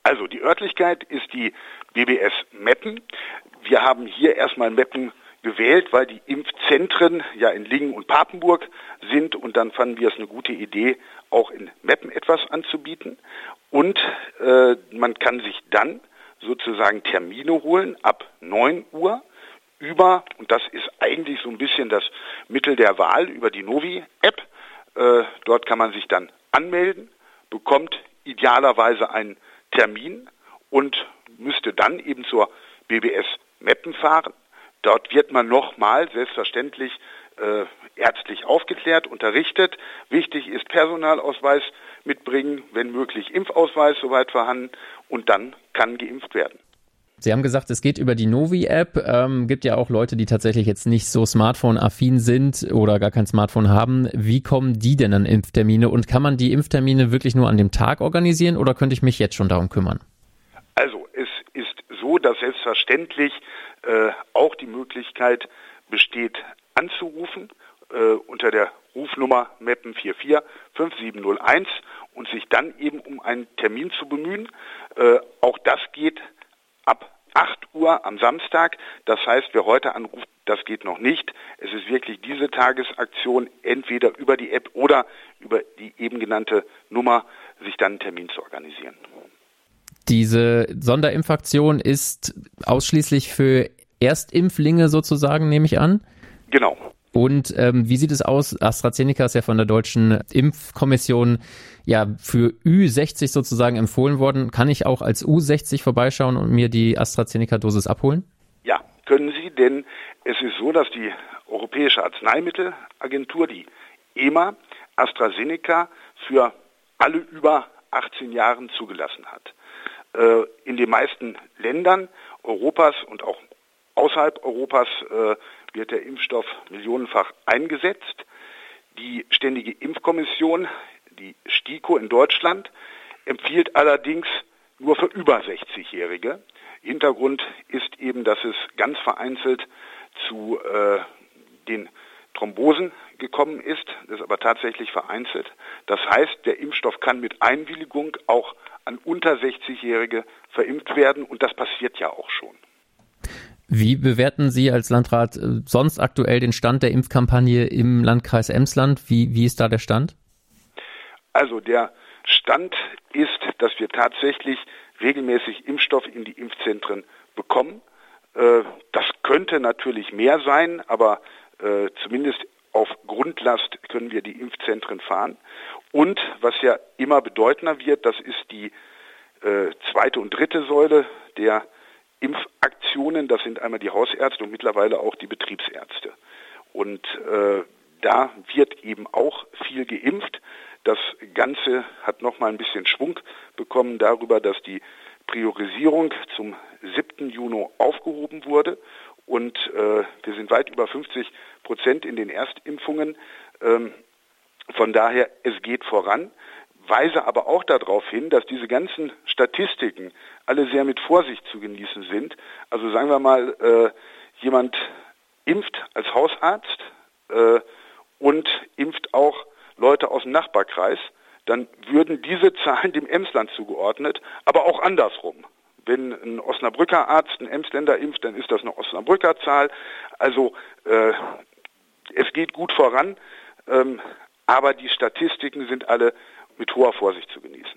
Also die Örtlichkeit ist die BBS Meppen. Wir haben hier erstmal Meppen gewählt, weil die Impfzentren ja in Lingen und Papenburg sind und dann fanden wir es eine gute Idee, auch in Meppen etwas anzubieten. Und man kann sich dann sozusagen Termine holen ab 9 Uhr und das ist eigentlich so ein bisschen das Mittel der Wahl, über die Novi-App. Dort kann man sich dann anmelden, bekommt idealerweise einen Termin und müsste dann eben zur BBS Meppen fahren. Dort wird man nochmal selbstverständlich ärztlich aufgeklärt, unterrichtet. Wichtig ist Personalausweis mitbringen, wenn möglich Impfausweis soweit vorhanden und dann kann geimpft werden. Sie haben gesagt, es geht über die Novi-App. Gibt ja auch Leute, die tatsächlich jetzt nicht so Smartphone-affin sind oder gar kein Smartphone haben. Wie kommen die denn an Impftermine und kann man die Impftermine wirklich nur an dem Tag organisieren oder könnte ich mich jetzt schon darum kümmern? Also es ist so, dass selbstverständlich auch die Möglichkeit besteht, anzurufen unter der Rufnummer Meppen 445701 und sich dann eben um einen Termin zu bemühen. Auch das geht ab 8 Uhr am Samstag. Das heißt, wer heute anruft, das geht noch nicht. Es ist wirklich diese Tagesaktion, entweder über die App oder über die eben genannte Nummer, sich dann einen Termin zu organisieren. Diese Sonderimpfaktion ist ausschließlich für Erstimpflinge sozusagen, nehme ich an? Genau. Und wie sieht es aus? AstraZeneca ist ja von der Deutschen Impfkommission ja für Ü60 sozusagen empfohlen worden. Kann ich auch als U60 vorbeischauen und mir die AstraZeneca-Dosis abholen? Ja, können Sie, denn es ist so, dass die Europäische Arzneimittelagentur, die EMA, AstraZeneca für alle über 18 Jahren zugelassen hat. In den meisten Ländern Europas und auch außerhalb Europas wird der Impfstoff millionenfach eingesetzt. Die Ständige Impfkommission, die STIKO in Deutschland, empfiehlt allerdings nur für über 60-Jährige. Hintergrund ist eben, dass es ganz vereinzelt zu den Thrombosen gekommen ist, das ist aber tatsächlich vereinzelt. Das heißt, der Impfstoff kann mit Einwilligung auch an unter 60-Jährige verimpft werden und das passiert ja auch schon. Wie bewerten Sie als Landrat sonst aktuell den Stand der Impfkampagne im Landkreis Emsland? Wie ist da der Stand? Also der Stand ist, dass wir tatsächlich regelmäßig Impfstoff in die Impfzentren bekommen. Das könnte natürlich mehr sein, aber zumindest auf Grundlast können wir die Impfzentren fahren. Und was ja immer bedeutender wird, das ist die zweite und dritte Säule der Impfaktionen. Das sind einmal die Hausärzte und mittlerweile auch die Betriebsärzte. Und da wird eben auch viel geimpft. Das Ganze hat nochmal ein bisschen Schwung bekommen darüber, dass die Priorisierung zum 7. Juni aufgehoben wurde. Und wir sind weit über 50% in den Erstimpfungen. Von daher, es geht voran. Weise aber auch darauf hin, dass diese ganzen Statistiken alle sehr mit Vorsicht zu genießen sind. Also sagen wir mal, jemand impft als Hausarzt und impft auch Leute aus dem Nachbarkreis, dann würden diese Zahlen dem Emsland zugeordnet, aber auch andersrum. Wenn ein Osnabrücker Arzt einen Emsländer impft, dann ist das eine Osnabrücker Zahl. Also es geht gut voran, aber die Statistiken sind alle mit hoher Vorsicht zu genießen.